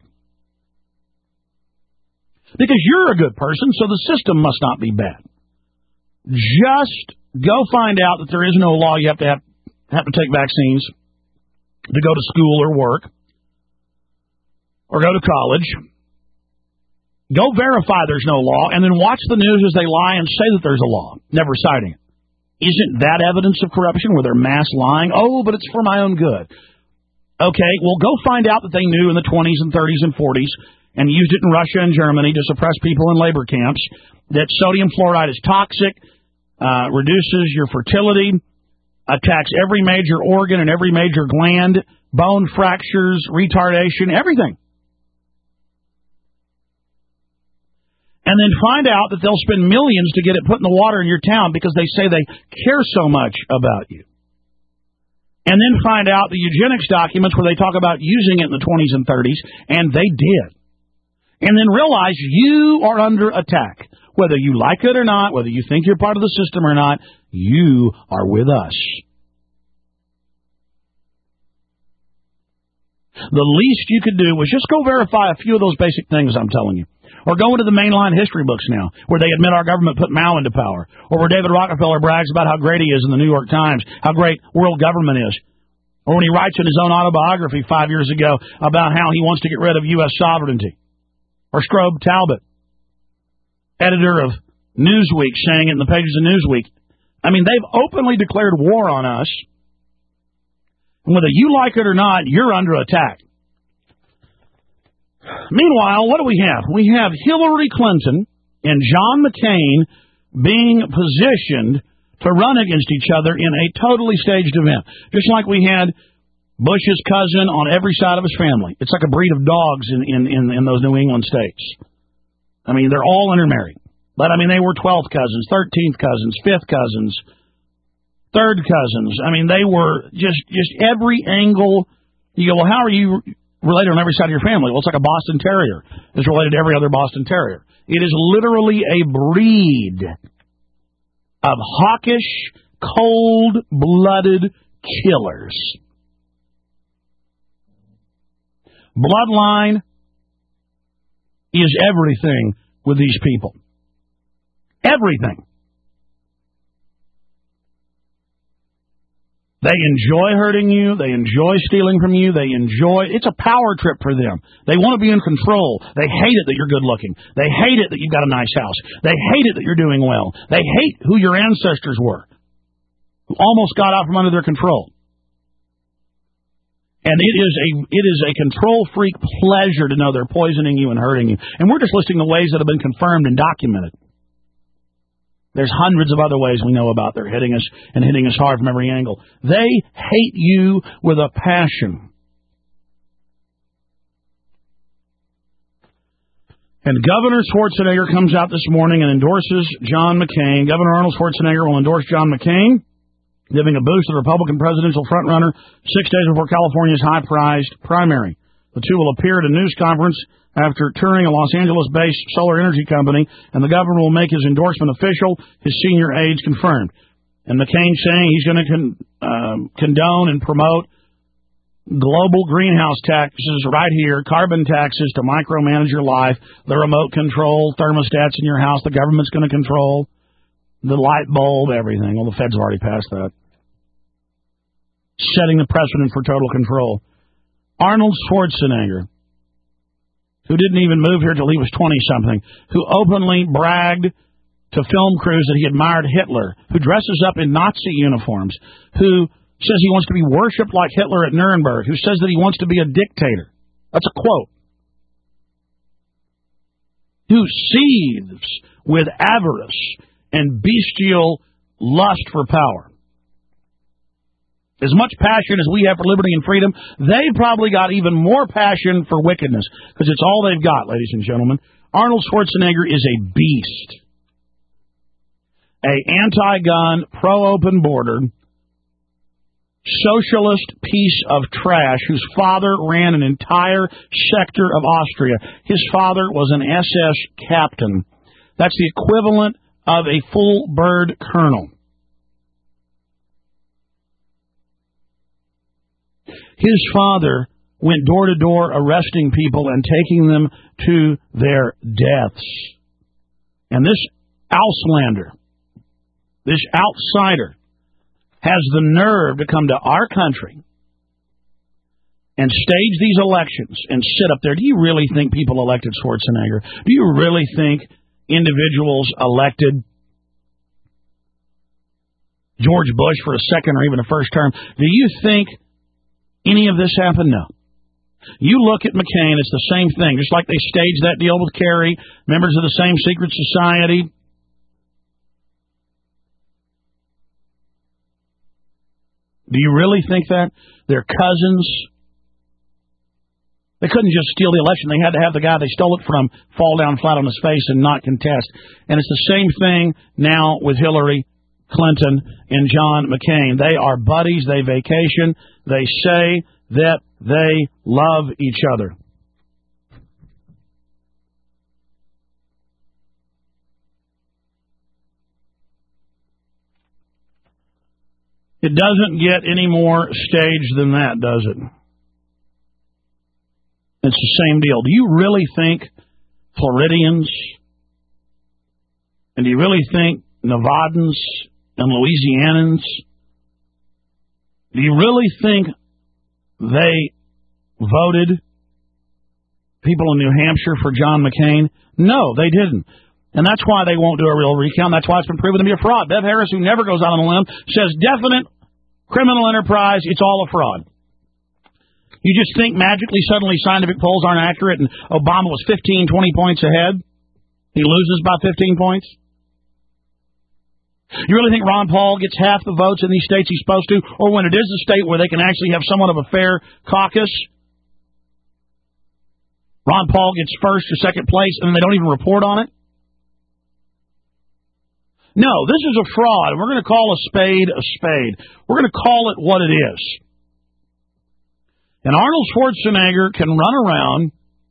Because you're a good person, so the system must not be bad. Just go find out that there is no law you have to take vaccines, to go to school or work, or go to college. Go verify there's no law, and then watch the news as they lie and say that there's a law, never citing it. Isn't that evidence of corruption where they're mass lying? Oh, but it's for my own good. Okay, well, go find out that they knew in the 20s and 30s and 40s and used it in Russia and Germany to suppress people in labor camps that sodium fluoride is toxic, reduces your fertility, attacks every major organ and every major gland, bone fractures, retardation, everything. And then find out that they'll spend millions to get it put in the water in your town because they say they care so much about you. And then find out the eugenics documents where they talk about using it in the 20s and 30s, and they did. And then realize you are under attack. Whether you like it or not, whether you think you're part of the system or not, you are with us. The least you could do was just go verify a few of those basic things I'm telling you. Or go into the mainline history books now, where they admit our government put Mao into power. Or where David Rockefeller brags about how great he is in the New York Times, how great world government is. Or when he writes in his own autobiography 5 years ago about how he wants to get rid of U.S. sovereignty. Or Strobe Talbot, editor of Newsweek, saying it in the pages of Newsweek. I mean, they've openly declared war on us. And whether you like it or not, you're under attack. Meanwhile, what do we have? We have Hillary Clinton and John McCain being positioned to run against each other in a totally staged event. Just like we had Bush's cousin on every side of his family. It's like a breed of dogs in those New England states. I mean, they're all intermarried. But, I mean, they were 12th cousins, 13th cousins, 5th cousins, 3rd cousins. I mean, they were just every angle. You go, well, how are you related on every side of your family? Well, it's like a Boston Terrier is related to every other Boston Terrier. It is literally a breed of hawkish, cold-blooded killers. Bloodline is everything with these people. Everything. They enjoy hurting you. They enjoy stealing from you. It's a power trip for them. They want to be in control. They hate it that you're good looking. They hate it that you've got a nice house. They hate it that you're doing well. They hate who your ancestors were, who almost got out from under their control. And it is a control freak pleasure to know they're poisoning you and hurting you. And we're just listing the ways that have been confirmed and documented. There's hundreds of other ways we know about they're hitting us and hitting us hard from every angle. They hate you with a passion. And Governor Schwarzenegger comes out this morning and endorses John McCain. Governor Arnold Schwarzenegger will endorse John McCain, giving a boost to the Republican presidential frontrunner 6 days before California's high-prized primary. The two will appear at a news conference after touring a Los Angeles-based solar energy company, and the governor will make his endorsement official, his senior aides confirmed. And McCain saying he's going to condone and promote global greenhouse taxes right here, carbon taxes to micromanage your life, the remote control thermostats in your house the government's going to control, the light bulb, everything. Well, the feds have already passed that. Setting the precedent for total control. Arnold Schwarzenegger, who didn't even move here till he was 20-something, who openly bragged to film crews that he admired Hitler, who dresses up in Nazi uniforms, who says he wants to be worshipped like Hitler at Nuremberg, who says that he wants to be a dictator. That's a quote. Who seethes with avarice and bestial lust for power. As much passion as we have for liberty and freedom, they've probably got even more passion for wickedness, because it's all they've got, ladies and gentlemen. Arnold Schwarzenegger is a beast. A anti-gun, pro-open border, socialist piece of trash whose father ran an entire sector of Austria. His father was an SS captain. That's the equivalent of a full bird colonel. His father went door to door arresting people and taking them to their deaths. And this Auslander, this outsider, has the nerve to come to our country and stage these elections and sit up there. Do you really think people elected Schwarzenegger? Do you really think individuals elected George Bush for a second or even a first term? Do you think any of this happened? No. You look at McCain, it's the same thing. Just like they staged that deal with Kerry, members of the same secret society. Do you really think that? They're cousins. They couldn't just steal the election. They had to have the guy they stole it from fall down flat on his face and not contest. And it's the same thing now with Hillary Clinton and John McCain. They are buddies. They vacation. They say that they love each other. It doesn't get any more staged than that, does it? It's the same deal. Do you really think Floridians, and do you really think Nevadans and Louisianans, do you really think they voted people in New Hampshire for John McCain? No, they didn't. And that's why they won't do a real recount. That's why it's been proven to be a fraud. Bev Harris, who never goes out on a limb, says definite criminal enterprise, it's all a fraud. You just think magically, suddenly scientific polls aren't accurate and Obama was 15, 20 points ahead? He loses by 15 points? You really think Ron Paul gets half the votes in these states he's supposed to? Or when it is a state where they can actually have somewhat of a fair caucus, Ron Paul gets first or second place and they don't even report on it? No, this is a fraud. We're going to call a spade a spade. We're going to call it what it is. And Arnold Schwarzenegger can run around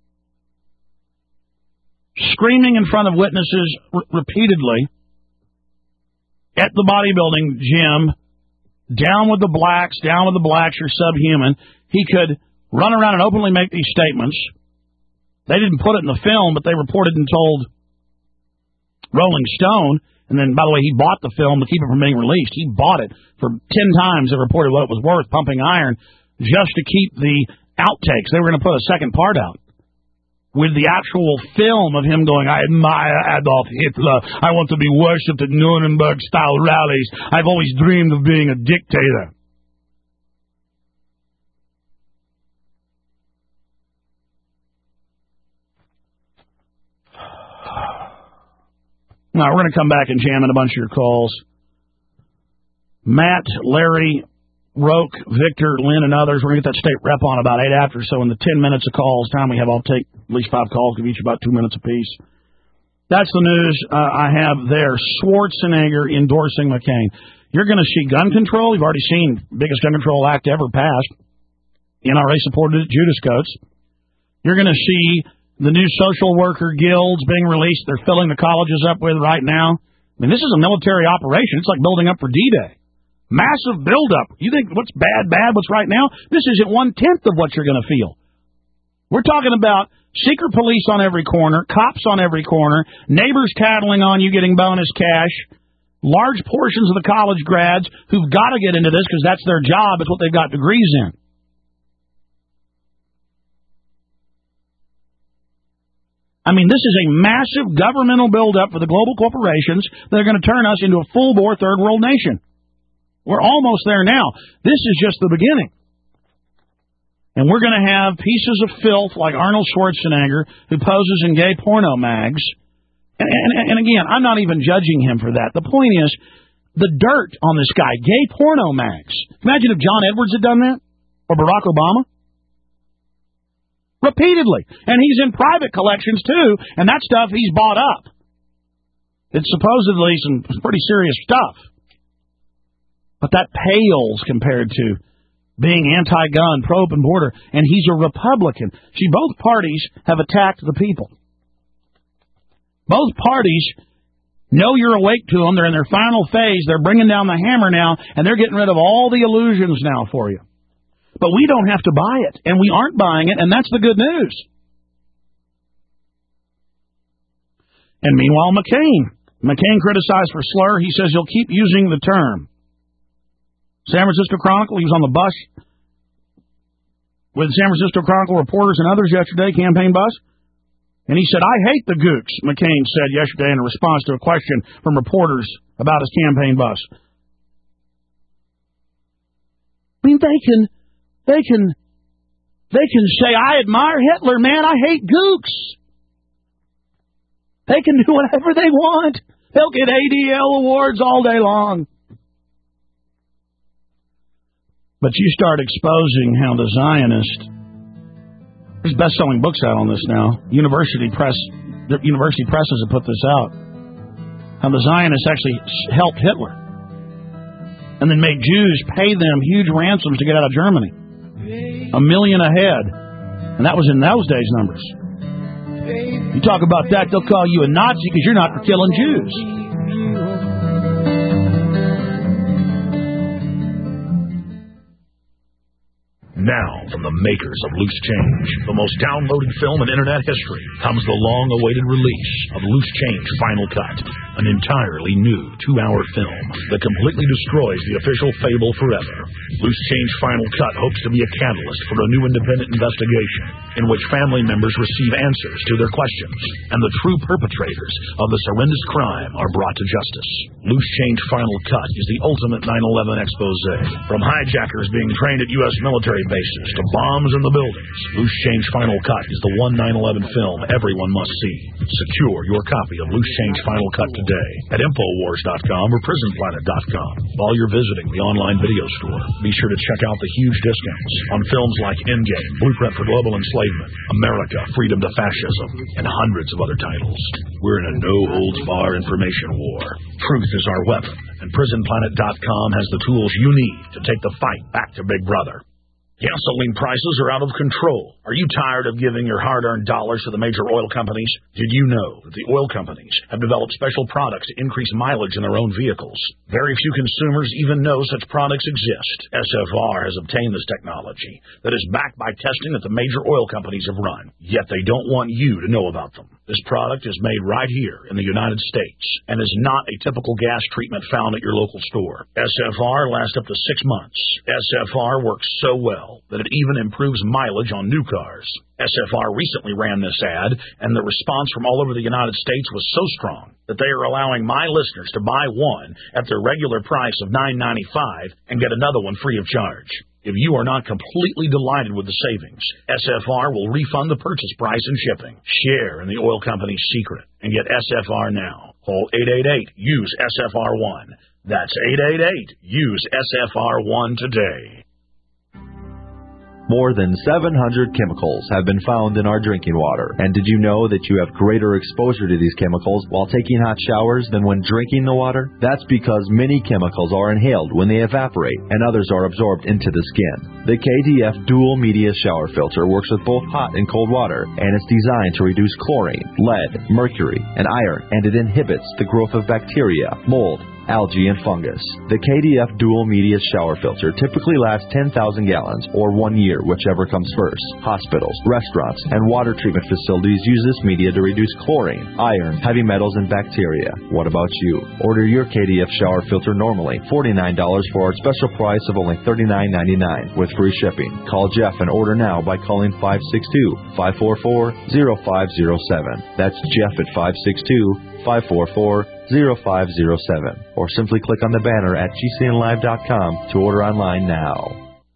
screaming in front of witnesses repeatedly at the bodybuilding gym, down with the blacks, you're subhuman. He could run around and openly make these statements. They didn't put it in the film, but they reported and told Rolling Stone. And then, by the way, he bought the film to keep it from being released. He bought it for 10 times. They reported what it was worth, pumping iron, just to keep the outtakes. They were going to put a second part out with the actual film of him going, I admire Adolf Hitler. I want to be worshipped at Nuremberg-style rallies. I've always dreamed of being a dictator. Now, we're going to come back and jam in a bunch of your calls. Matt, Larry, Roke, Victor, Lynn, and others. We're going to get that state rep on about 8 after. So in the 10 minutes of calls, time we have, I'll take at least 5 calls, give each about 2 minutes apiece. That's the news I have there. Schwarzenegger endorsing McCain. You're going to see gun control. You've already seen biggest gun control act ever passed. NRA supported it, Judas Coats. You're going to see the new social worker guilds being released. They're filling the colleges up with right now. I mean, this is a military operation. It's like building up for D-Day. Massive buildup. You think what's bad, what's right now? This isn't 1/10 of what you're going to feel. We're talking about secret police on every corner, cops on every corner, neighbors tattling on you getting bonus cash, large portions of the college grads who've got to get into this because that's their job. It's what they've got degrees in. I mean, this is a massive governmental buildup for the global corporations that are going to turn us into a full-bore third world nation. We're almost there now. This is just the beginning. And we're going to have pieces of filth like Arnold Schwarzenegger, who poses in gay porno mags. And again, I'm not even judging him for that. The point is, the dirt on this guy, gay porno mags. Imagine if John Edwards had done that, or Barack Obama. Repeatedly. And he's in private collections, too, and that stuff he's bought up. It's supposedly some pretty serious stuff. But that pales compared to being anti-gun, pro-open border, and he's a Republican. See, both parties have attacked the people. Both parties know you're awake to them. They're in their final phase. They're bringing down the hammer now, and they're getting rid of all the illusions now for you. But we don't have to buy it, and we aren't buying it, and that's the good news. And meanwhile, McCain criticized for slur. He says he'll keep using the term. San Francisco Chronicle, he was on the bus with San Francisco Chronicle reporters and others yesterday, campaign bus, and he said, I hate the gooks, McCain said yesterday in response to a question from reporters about his campaign bus. I mean, they can say, I admire Hitler, man, I hate gooks. They can do whatever they want. They'll get ADL awards all day long. But you start exposing how the Zionists, there's best-selling books out on this now. The university presses have put this out. How the Zionists actually helped Hitler and then made Jews pay them huge ransoms to get out of Germany. $1 million a head. And that was in those days' numbers. You talk about that, they'll call you a Nazi because you're not for killing Jews. Now, from the makers of Loose Change, the most downloaded film in Internet history, comes the long-awaited release of Loose Change Final Cut, an entirely new 2-hour film that completely destroys the official fable forever. Loose Change Final Cut hopes to be a catalyst for a new independent investigation in which family members receive answers to their questions, and the true perpetrators of this horrendous crime are brought to justice. Loose Change Final Cut is the ultimate 9/11 expose. From hijackers being trained at U.S. military bases to bombs in the buildings, Loose Change Final Cut is the one 9/11 film everyone must see. Secure your copy of Loose Change Final Cut today at Infowars.com or PrisonPlanet.com. While you're visiting the online video store, be sure to check out the huge discounts on films like Endgame, Blueprint for Global Enslavement, America, Freedom to Fascism, and hundreds of other titles. We're in a no-holds-bar information war. Truth is our weapon, and PrisonPlanet.com has the tools you need to take the fight back to Big Brother. Gasoline prices are out of control. Are you tired of giving your hard-earned dollars to the major oil companies? Did you know that the oil companies have developed special products to increase mileage in their own vehicles? Very few consumers even know such products exist. SFR has obtained this technology that is backed by testing that the major oil companies have run, yet they don't want you to know about them. This product is made right here in the United States and is not a typical gas treatment found at your local store. SFR lasts up to 6 months. SFR works so well that it even improves mileage on new cars. SFR recently ran this ad, and the response from all over the United States was so strong that they are allowing my listeners to buy one at their regular price of $9.95 and get another one free of charge. If you are not completely delighted with the savings, SFR will refund the purchase price and shipping. Share in the oil company's secret and get SFR now. Call 888-USE-SFR1. That's 888-USE-SFR1 today. More than 700 chemicals have been found in our drinking water. And did you know that you have greater exposure to these chemicals while taking hot showers than when drinking the water? That's because many chemicals are inhaled when they evaporate, and others are absorbed into the skin. The KDF Dual Media Shower Filter works with both hot and cold water, and it's designed to reduce chlorine, lead, mercury, and iron, and it inhibits the growth of bacteria, mold, algae, and fungus. The KDF Dual Media Shower Filter typically lasts 10,000 gallons, or 1 year, whichever comes first. Hospitals, restaurants, and water treatment facilities use this media to reduce chlorine, iron, heavy metals, and bacteria. What about you? Order your KDF shower filter normally $49 for our special price of only $39.99 with free shipping. Call Jeff and order now by calling 562-544-0507. That's Jeff at 562-544-0507, or simply click on the banner at GCNlive.com to order online now.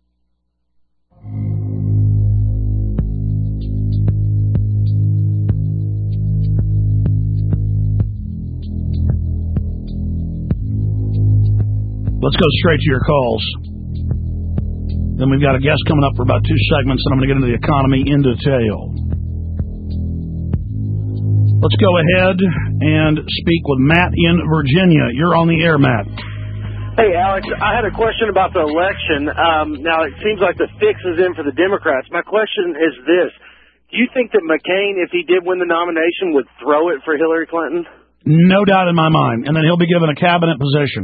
Let's go straight to your calls. Then we've got a guest coming up for about 2 segments, and I'm going to get into the economy in detail. Let's go ahead and speak with Matt in Virginia. You're on the air, Matt. Hey, Alex, I had a question about the election. Now, it seems like the fix is in for the Democrats. My question is this. Do you think that McCain, if he did win the nomination, would throw it for Hillary Clinton? No doubt in my mind. And then he'll be given a cabinet position.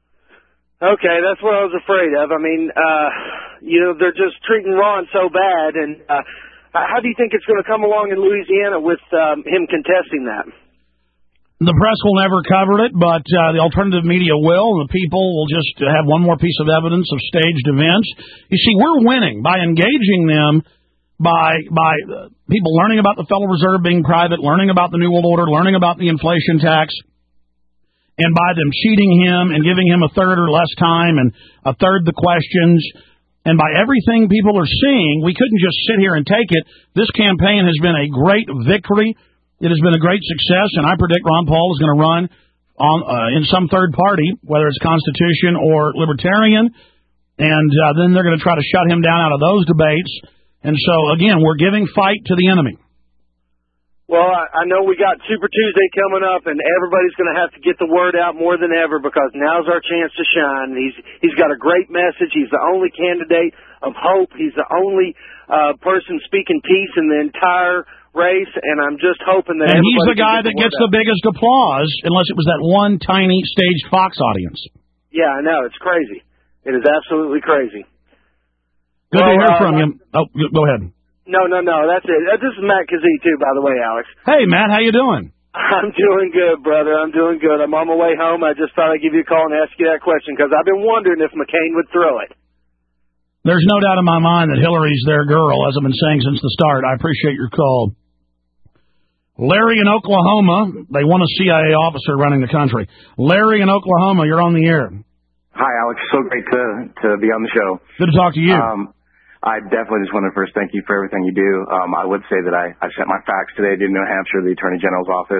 Okay, that's what I was afraid of. I mean, they're just treating Ron so bad. And how do you think it's going to come along in Louisiana with him contesting that? The press will never cover it, but the alternative media will, and the people will just have one more piece of evidence of staged events. You see, we're winning by engaging them, by people learning about the Federal Reserve being private, learning about the New World Order, learning about the inflation tax, and by them cheating him and giving him a third or less time and a third the questions. And by everything people are seeing, we couldn't just sit here and take it. This campaign has been a great victory. It has been a great success, and I predict Ron Paul is going to run in some third party, whether it's Constitution or Libertarian, and then they're going to try to shut him down out of those debates. And so, again, we're giving fight to the enemy. Well, I know we got Super Tuesday coming up, and everybody's going to have to get the word out more than ever because now's our chance to shine. He's got a great message. He's the only candidate of hope. He's the only person speaking peace in the entire race, and I'm just hoping that. And he's the guy that gets the biggest applause, unless it was that one tiny staged Fox audience. Yeah, I know. It's crazy. It is absolutely crazy. Good to hear from you. Oh, go ahead. No, that's it. This is Matt Kazee, too, by the way, Alex. Hey, Matt, how you doing? I'm doing good, brother. I'm doing good. I'm on my way home. I just thought I'd give you a call and ask you that question, because I've been wondering if McCain would throw it. There's no doubt in my mind that Hillary's their girl, as I've been saying since the start. I appreciate your call. Larry in Oklahoma, they want a CIA officer running the country. Larry in Oklahoma, you're on the air. Hi, Alex. So great to be on the show. Good to talk to you. I definitely just want to first thank you for everything you do. I would say that I sent my fax today to New Hampshire, the Attorney General's office.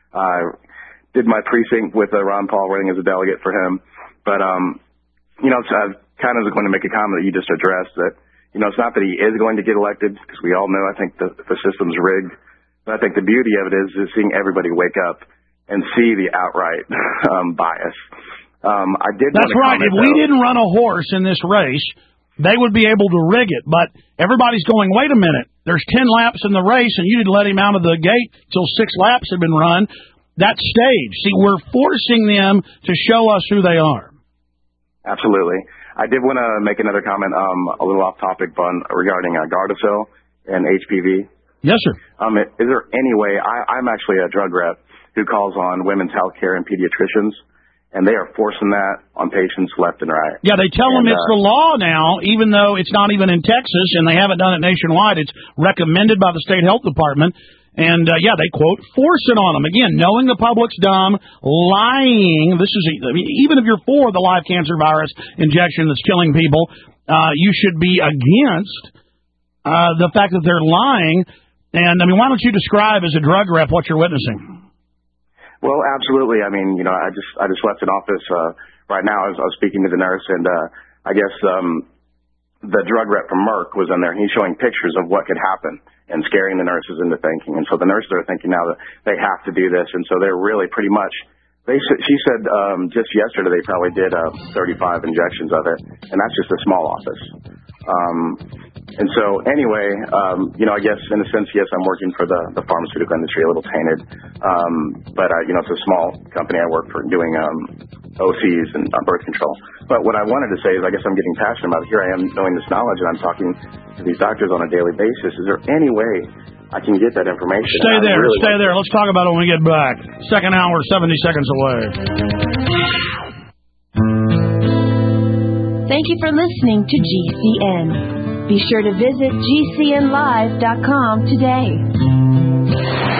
Did my precinct with Ron Paul running as a delegate for him. But, so I kind of was going to make a comment that you just addressed that, it's not that he is going to get elected, because we all know I think the system's rigged. But I think the beauty of it is seeing everybody wake up and see the outright bias. That's right. If we didn't run a horse in this race, they would be able to rig it. But everybody's going, wait a minute, there's 10 laps in the race, and you didn't let him out of the gate till 6 laps had been run. That's staged. See, we're forcing them to show us who they are. Absolutely. I did want to make another comment, a little off topic, regarding Gardasil and HPV. Yes, sir. Is there any way, I'm actually a drug rep who calls on women's health care and pediatricians, and they are forcing that on patients left and right. Yeah, they tell them it's the law now, even though it's not even in Texas, and they haven't done it nationwide. It's recommended by the state health department. And, they quote, force it on them. Again, knowing the public's dumb, lying. Even if you're for the live cancer virus injection that's killing people, you should be against the fact that they're lying. And, why don't you describe as a drug rep what you're witnessing? Well, absolutely. I just left an office right now. I was speaking to the nurse, and I guess the drug rep from Merck was in there, and he's showing pictures of what could happen and scaring the nurses into thinking. And so the nurses are thinking now that they have to do this, and so they're really pretty much she said just yesterday they probably did 35 injections of it, and that's just a small office. And so anyway, I guess in a sense, yes, I'm working for the pharmaceutical industry, a little tainted. But it's a small company I work for doing OCs and birth control. But what I wanted to say is I guess I'm getting passionate about it. Here I am knowing this knowledge, and I'm talking to these doctors on a daily basis. Is there any way I can get that information? Stay there. Let's talk about it when we get back. Second hour, 70 seconds away. Thank you for listening to GCN. Be sure to visit GCNlive.com today.